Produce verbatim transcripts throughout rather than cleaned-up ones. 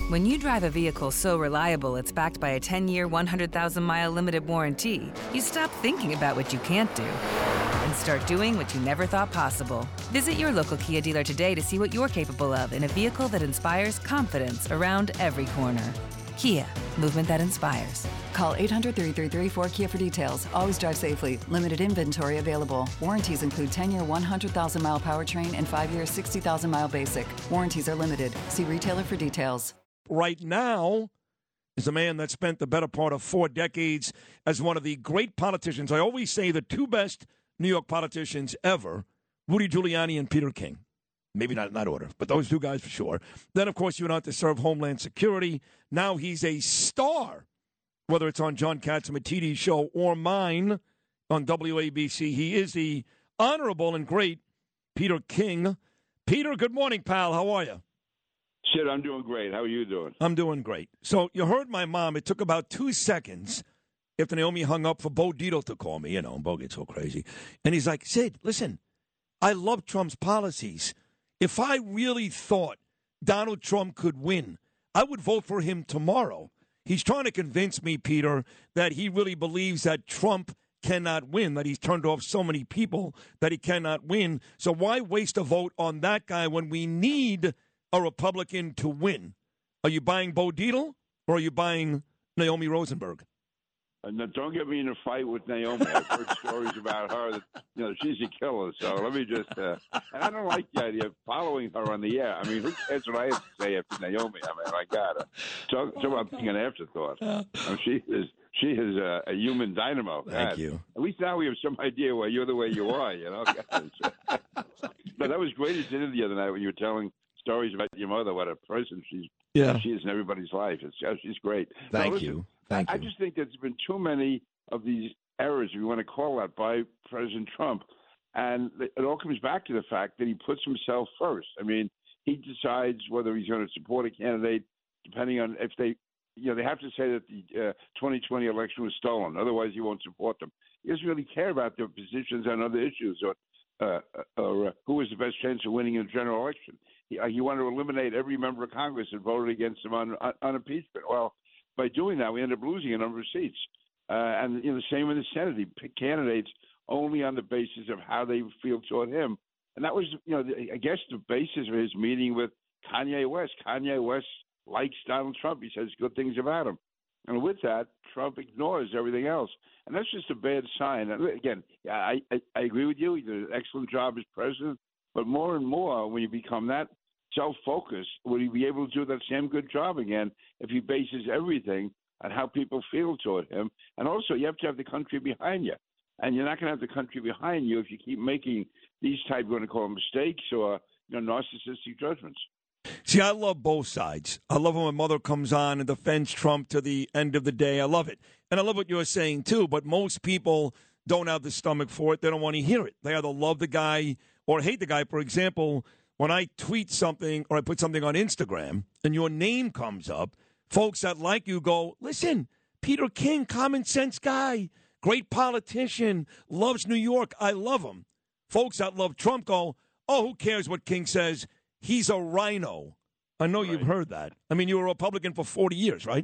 When you drive a vehicle so reliable it's backed by a ten-year, one hundred thousand mile limited warranty, you stop thinking about what you can't do and start doing what you never thought possible. Visit your local Kia dealer today to see what you're capable of in a vehicle that inspires confidence around every corner. Kia, movement that inspires. Call eight hundred, three three three, four K I A for details. Always drive safely. Limited inventory available. Warranties include ten-year, one hundred thousand mile powertrain and five-year, sixty thousand mile basic. Warranties are limited. See retailer for details. Right now is a man that spent the better part of four decades as one of the great politicians. I always say the two best New York politicians ever, Rudy Giuliani and Peter King. Maybe not in that order, but those two guys for sure. Then, of course, he went on to serve Homeland Security. Now he's a star, whether it's on John Catsimatidis' show or mine on W A B C. He is the honorable and great Peter King. Peter, good morning, pal. How are you? Shit, I'm doing great. How are you doing? I'm doing great. So you heard my mom. It took about two seconds after Naomi hung up for Bo Dietl to call me. You know, Bo gets so crazy. And he's like, Sid, listen, I love Trump's policies. If I really thought Donald Trump could win, I would vote for him tomorrow. He's trying to convince me, Peter, that he really believes that Trump cannot win, that he's turned off so many people that he cannot win. So why waste a vote on that guy when we need a Republican to win? Are you buying Bo Dietl or are you buying Naomi Rosenberg? Uh, no, don't get me in a fight with Naomi. I've heard stories about her that, you know, she's a killer. So let me just, uh, and I don't like the idea of following her on the air. I mean, who cares what I have to say after Naomi? I mean, I got her. Talk, talk about being an afterthought. I mean, she is, she is a, a human dynamo. Thank God. you. At least now we have some idea why you're the way you are, you know. But that was great as you did the other night when you were telling stories about your mother, what a person she's, yeah. she is in everybody's life. It's, she's great. Thank now, listen, you. Thank I, you. I just think there's been too many of these errors, if you want to call that, by President Trump. And it all comes back to the fact that he puts himself first. I mean, he decides whether he's going to support a candidate depending on if they, you know, they have to say that the uh, twenty twenty election was stolen. Otherwise, he won't support them. He doesn't really care about their positions on other issues or, uh, or uh, who has the best chance of winning a general election. He, uh, he wanted to eliminate every member of Congress that voted against him on, on, on impeachment. Well, by doing that, we end up losing a number of seats. Uh, and you know, the same in the Senate. He picked candidates only on the basis of how they feel toward him. And that was, you know, the, I guess the basis of his meeting with Kanye West. Kanye West likes Donald Trump. He says good things about him. And with that, Trump ignores everything else. And that's just a bad sign. And again, I, I, I agree with you. He did an excellent job as president. But more and more, when you become that self-focused, will he be able to do that same good job again if he bases everything on how people feel toward him? And also, you have to have the country behind you. And you're not going to have the country behind you if you keep making these type, we're going to call them mistakes or, you know, narcissistic judgments. See, I love both sides. I love when my mother comes on and defends Trump to the end of the day. I love it. And I love what you're saying, too. But most people don't have the stomach for it. They don't want to hear it. They either love the guy or hate the guy. For example, when I tweet something or I put something on Instagram and your name comes up, folks that like you go, listen, Peter King, common sense guy, great politician, loves New York. I love him. Folks that love Trump go, oh, who cares what King says? He's a rhino. I know right. You've heard that. I mean, you were a Republican for forty years, right?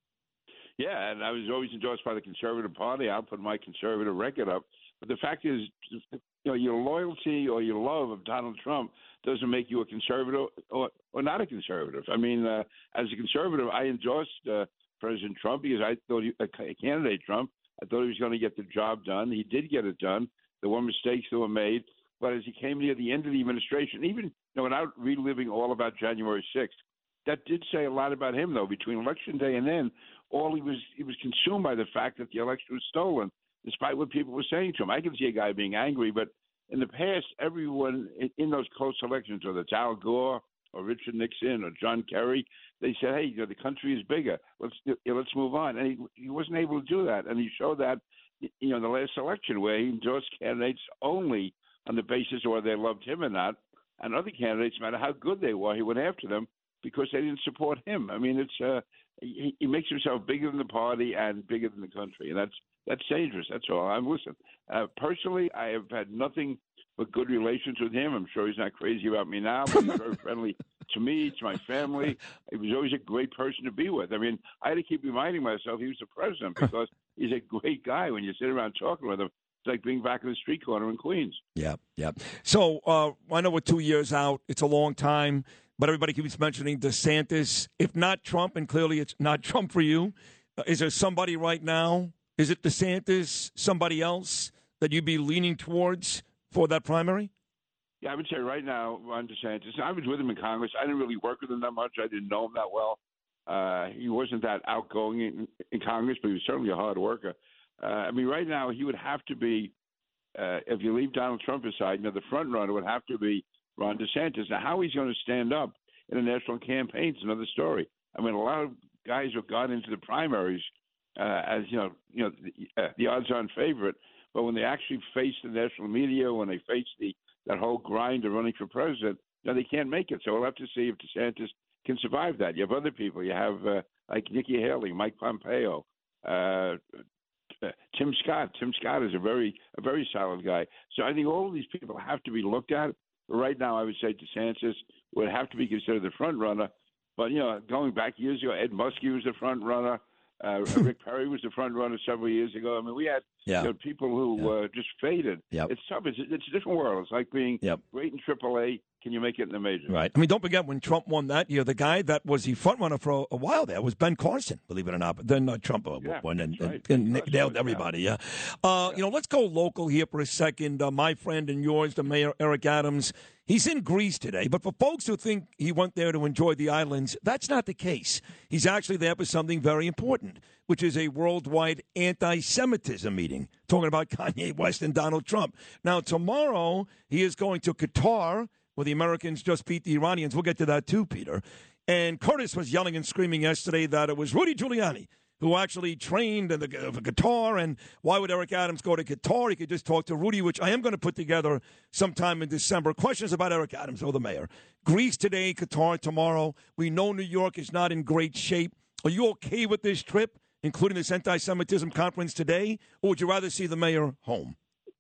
Yeah, and I was always endorsed by the Conservative Party. I'll put my conservative record up. But the fact is, you know, your loyalty or your love of Donald Trump doesn't make you a conservative or, or not a conservative. I mean, uh, as a conservative, I endorsed uh, President Trump because I thought he, a candidate Trump, I thought he was going to get the job done. He did get it done. There were mistakes that were made. But as he came near the end of the administration, even you know, without reliving all about January sixth, that did say a lot about him, though. Between Election Day and then, all he was he was consumed by the fact that the election was stolen, despite what people were saying to him. I can see a guy being angry, but in the past, everyone in, in those close elections, whether it's Al Gore or Richard Nixon or John Kerry, they said, hey, you know, the country is bigger. Let's let's move on. And he, he wasn't able to do that. And he showed that, you know, in the last election where he endorsed candidates only on the basis of whether they loved him or not. And other candidates, no matter how good they were, he went after them because they didn't support him. I mean, it's uh, he, he makes himself bigger than the party and bigger than the country. And that's that's dangerous. That's all. I'm listen. Uh, personally, I have had nothing but good relations with him. I'm sure he's not crazy about me now, but he's very friendly to me, to my family. He was always a great person to be with. I mean, I had to keep reminding myself he was the president because he's a great guy. When you sit around talking with him, it's like being back in the street corner in Queens. Yeah, yeah. So uh, I know we're two years out. It's a long time, but everybody keeps mentioning DeSantis. If not Trump, and clearly it's not Trump for you, uh, is there somebody right now? Is it DeSantis, somebody else that you'd be leaning towards for that primary? Yeah, I would say right now, Ron DeSantis. I was with him in Congress. I didn't really work with him that much. I didn't know him that well. Uh, he wasn't that outgoing in, in Congress, but he was certainly a hard worker. Uh, I mean, right now, he would have to be, uh, if you leave Donald Trump aside, you know, the front runner would have to be Ron DeSantis. Now, how he's going to stand up in a national campaign is another story. I mean, a lot of guys have gone into the primaries uh, as, you know, you know the, uh, the odds-on favorite, but when they actually face the national media, when they face the that whole grind of running for president, you know, they can't make it. So we'll have to see if DeSantis can survive that. You have other people. You have uh, like Nikki Haley, Mike Pompeo, uh, uh, Tim Scott. Tim Scott is a very a very solid guy. So I think all of these people have to be looked at. Right now, I would say DeSantis would have to be considered the front runner. But, you know, going back years ago, Ed Muskie was the front runner. Uh, Rick Perry was the front runner several years ago. I mean, we had yeah. you know, people who yeah. uh, just faded. Yep. It's tough. It's, it's a different world. It's like being yep. great in triple A. Can you make it in the majors? Right. I mean, don't forget when Trump won that year, the guy that was the front runner for a, a while there was Ben Carson, believe it or not. But then uh, Trump uh, yeah, won and, right. and, and nailed everybody. Yeah. Uh, yeah. You know, let's go local here for a second. Uh, my friend and yours, the mayor, Eric Adams. He's in Greece today, but for folks who think he went there to enjoy the islands, that's not the case. He's actually there for something very important, which is a worldwide anti-Semitism meeting, talking about Kanye West and Donald Trump. Now, tomorrow, he is going to Qatar, where the Americans just beat the Iranians. We'll get to that too, Peter. And Curtis was yelling and screaming yesterday that it was Rudy Giuliani who actually trained in the for Qatar, and why would Eric Adams go to Qatar? He could just talk to Rudy, which I am going to put together sometime in December. Questions about Eric Adams, or the mayor. Greece today, Qatar tomorrow. We know New York is not in great shape. Are you okay with this trip, including this anti-Semitism conference today, or would you rather see the mayor home?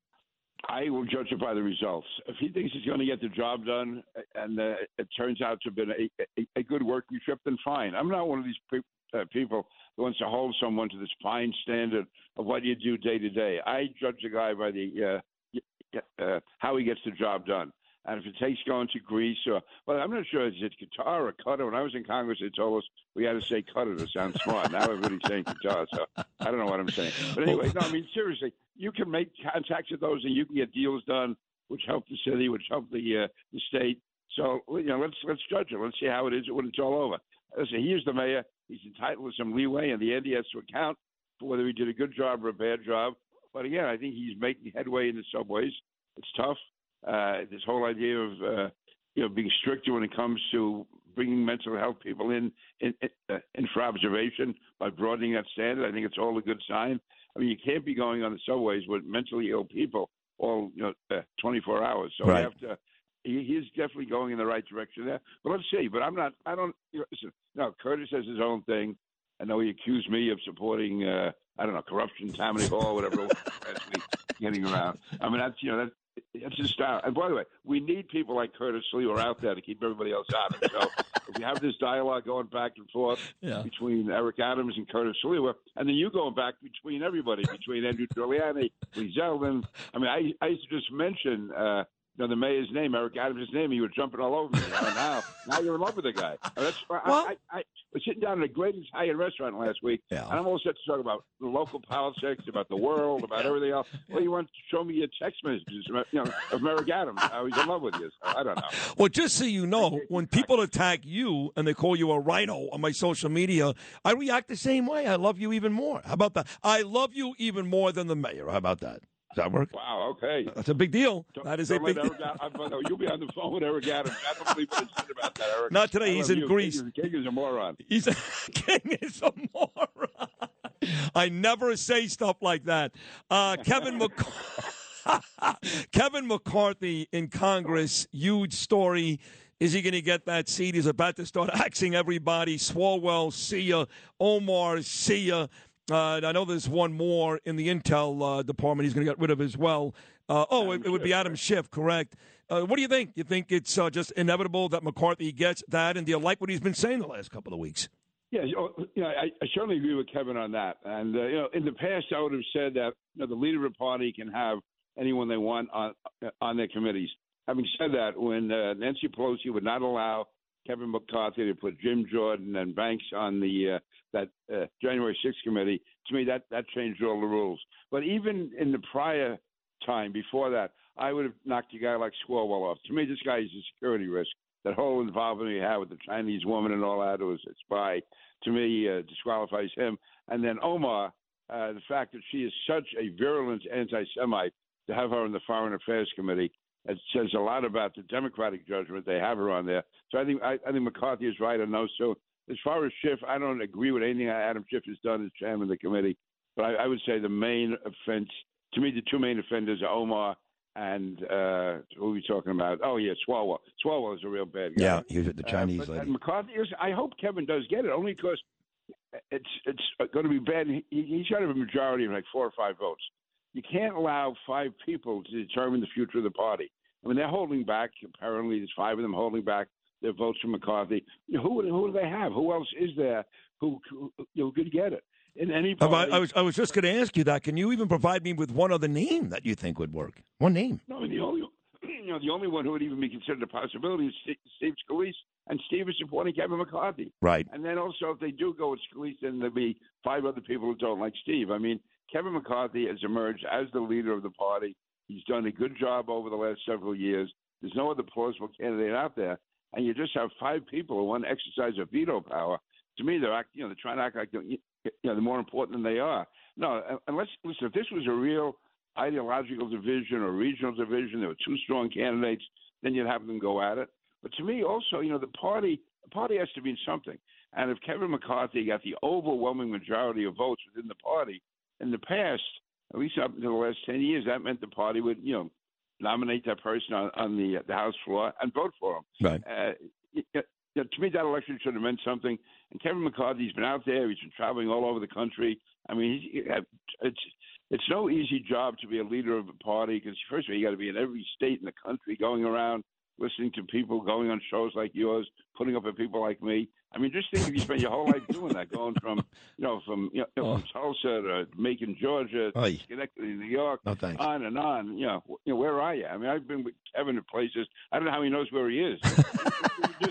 I will judge it by the results. If he thinks he's going to get the job done, and uh, it turns out to have been a, a, a good working trip, then fine. I'm not one of these pe- uh, people who wants to hold someone to this fine standard of what you do day to day. I judge a guy by the uh, uh, how he gets the job done. And if it takes going to Greece or, well, I'm not sure, is it Qatar or Qatar? When I was in Congress, they told us we had to say Qatar to sound smart. Now everybody's saying Qatar, so I don't know what I'm saying. But anyway, no, I mean, seriously, you can make contacts with those and you can get deals done which help the city, which help the uh, the state. So, you know, let's let's judge it. Let's see how it is when it's all over. Listen, he is the mayor. He's entitled to some leeway, and the end he has to account for whether he did a good job or a bad job. But again, I think he's making headway in the subways. It's tough. Uh, this whole idea of uh, you know being stricter when it comes to bringing mental health people in in, uh, in for observation by broadening that standard, I think it's all a good sign. I mean, you can't be going on the subways with mentally ill people all you know uh, twenty-four hours. So right. we have to. He, he is definitely going in the right direction there. But let's see. But I'm not. I don't. You know, listen, no, Curtis has his own thing. I know he accused me of supporting. Uh, I don't know, corruption, Tammany Hall, whatever it was last week, getting around. I mean, that's you know that. It's his style. And by the way, we need people like Curtis Sliwa out there to keep everybody else out of it. So if you have this dialogue going back and forth yeah. between Eric Adams and Curtis Sliwa, and then you going back between everybody, between Andrew Giuliani, Lee Zeldin. I mean, I, I used to just mention uh, you know, the mayor's name, Eric Adams' name, you were jumping all over me. You know, now, now you're in love with the guy. That's, well, I, I, I was sitting down at a great Italian restaurant last week, yeah. and I'm all set to talk about the local politics, about the world, about everything else. Well, you want to show me your text messages you know, of Eric Adams, how he's in love with you. So I don't know. Well, just so you know, when people attack you and they call you a rhino on my social media, I react the same way. I love you even more. How about that? I love you even more than the mayor. How about that? Does that work? Wow, okay. That's a big deal. Don't, that is a big deal. Ad- you'll be on the phone with Eric Adams. I don't believe what he said about that, Eric. Not today. I He's in you. Greece. King, King is a moron. He's a, King is a moron. I never say stuff like that. Uh, Kevin McCarthy. Kevin McCarthy in Congress, huge story. Is he going to get that seat? He's about to start axing everybody. Swalwell, see ya. Omar, see ya. Uh, I know there's one more in the intel uh, department he's going to get rid of as well. Uh, oh, it, it would be Adam Schiff, correct. Uh, what do you think? You think it's uh, just inevitable that McCarthy gets that? And do you like what he's been saying the last couple of weeks? Yeah, you know, you know, I, I certainly agree with Kevin on that. And uh, you know, in the past, I would have said that you know, the leader of the party can have anyone they want on on their committees. Having said that, when uh, Nancy Pelosi would not allow Kevin McCarthy to put Jim Jordan and Banks on the uh, that uh, January sixth committee, to me that that changed all the rules. But even in the prior time before that, I would have knocked a guy like Swalwell off. To me, this guy is a security risk. That whole involvement he had with the Chinese woman and all that, it was a spy, to me, uh, disqualifies him. And then Omar, uh, the fact that she is such a virulent anti-Semite, to have her in the Foreign Affairs Committee, it says a lot about the Democratic judgment they have her on there. So I think I, I think McCarthy is right on those. So as far as Schiff, I don't agree with anything Adam Schiff has done as chairman of the committee. But I, I would say the main offense, to me, the two main offenders are Omar and uh, who are we talking about? Oh, yeah, Swalwell. Swalwell is a real bad guy. Yeah, he was with the Chinese uh, but, lady. And McCarthy is, I hope Kevin does get it, only because it's it's going to be bad. He, he's got to have a majority of like four or five votes. You can't allow five people to determine the future of the party. I mean, they're holding back. Apparently, there's five of them holding back their votes from McCarthy. You know, who who do they have? Who else is there who, who, who could get it? In any party, I, I was I was just going to ask you that. Can you even provide me with one other name that you think would work? One name. No, the only you know the only one who would even be considered a possibility is Steve Scalise, and Steve is supporting Kevin McCarthy. Right. And then also, if they do go with Scalise, then there'll be five other people who don't like Steve. I mean, Kevin McCarthy has emerged as the leader of the party. He's done a good job over the last several years. There's no other plausible candidate out there, and you just have five people who want to exercise a veto power. To me, they're act, you know they're trying to act like they're, you know they're more important than they are. No, unless listen, if this was a real ideological division or regional division, there were two strong candidates, then you'd have them go at it. But to me, also, you know, the party the party has to mean something. And if Kevin McCarthy got the overwhelming majority of votes within the party in the past, at least up until the last ten years, that meant the party would, you know, nominate that person on, on the the House floor and vote for him. Right. Uh, it, it, to me, that election should have meant something. And Kevin McCarthy's been out there. He's been traveling all over the country. I mean, he's, it's it's no easy job to be a leader of a party because, first of all, you got to be in every state in the country, going around, listening to people, going on shows like yours, putting up with people like me. I mean, just think if you spend your whole life doing that, going from, you know, from you know, oh. from Tulsa to Macon, Georgia, to Schenectady, New York, no, thanks. on and on. You know, you know, where are you? I mean, I've been with Kevin to places. I don't know how he knows where he is. just,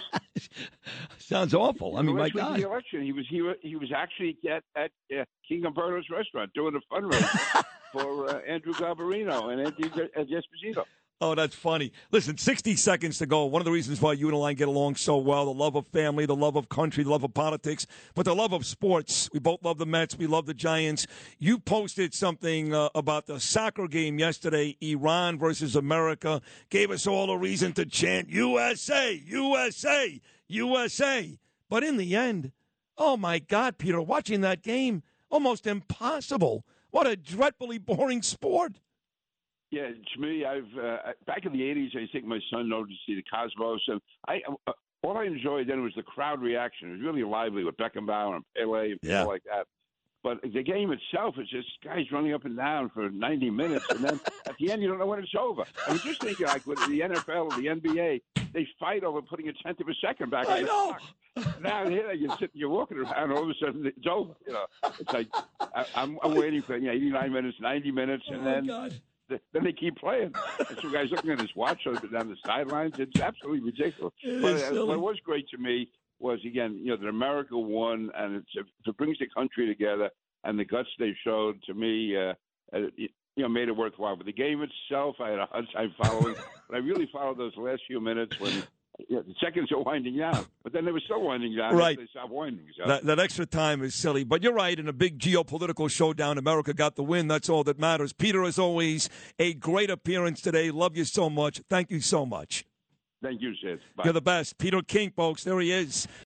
Sounds awful. I mean, my God. The election, he was he was, he was actually at at uh, King Umberto's restaurant doing a fundraiser for uh, Andrew Garbarino and Andy Esposito. Oh, that's funny. Listen, sixty seconds to go. One of the reasons why you and I get along so well, the love of family, the love of country, the love of politics, but the love of sports. We both love the Mets. We love the Giants. You posted something uh, about the soccer game yesterday, Iran versus America. Gave us all a reason to chant U S A, U S A, U S A. But in the end, oh, my God, Peter, watching that game, almost impossible. What a dreadfully boring sport. Yeah, to me, I've uh, back in the eighties, I think my son noticed to see the Cosmos, and I uh, all I enjoyed then was the crowd reaction. It was really lively with Beckenbauer and Pele and yeah. people like that. But the game itself is just guys running up and down for ninety minutes, and then at the end, you don't know when it's over. I was just thinking, like with the N F L or the N B A, they fight over putting a tenth of a second back. I on the know. clock. Now here you're sitting, you're walking around, all of a sudden it's over. You know, it's like I, I'm, I'm waiting for you know, eighty-nine minutes, ninety minutes, oh and then. God. Then they keep playing. And so guys looking at his watch down the sidelines. It's absolutely ridiculous. But uh, what was great to me was, again, you know, that America won, and it's, if it brings the country together and the guts they showed, to me, uh, uh, it, you know, made it worthwhile. But the game itself, I had a hard time following. But I really followed those last few minutes when yeah, the seconds are winding down. But then they were still winding down. Right. They stopped winding. So. That, that extra time is silly. But you're right. In a big geopolitical showdown, America got the win. That's all that matters. Peter, as always, a great appearance today. Love you so much. Thank you so much. Thank you, Sid. Bye. You're the best. Peter King, folks. There he is.